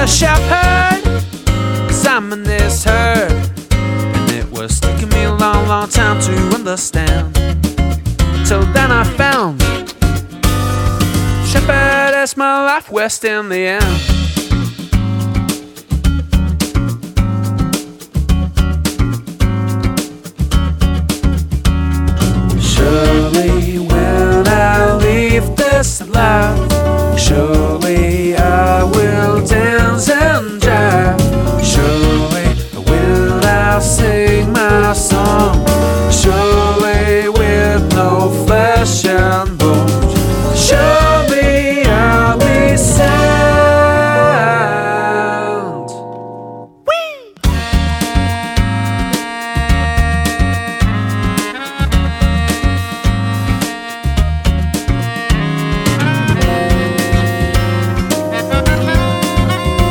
shepherd, 'cause I'm in this herd. And it was taking me a long, long time to understand. Till then I found shepherd as my life west in the end.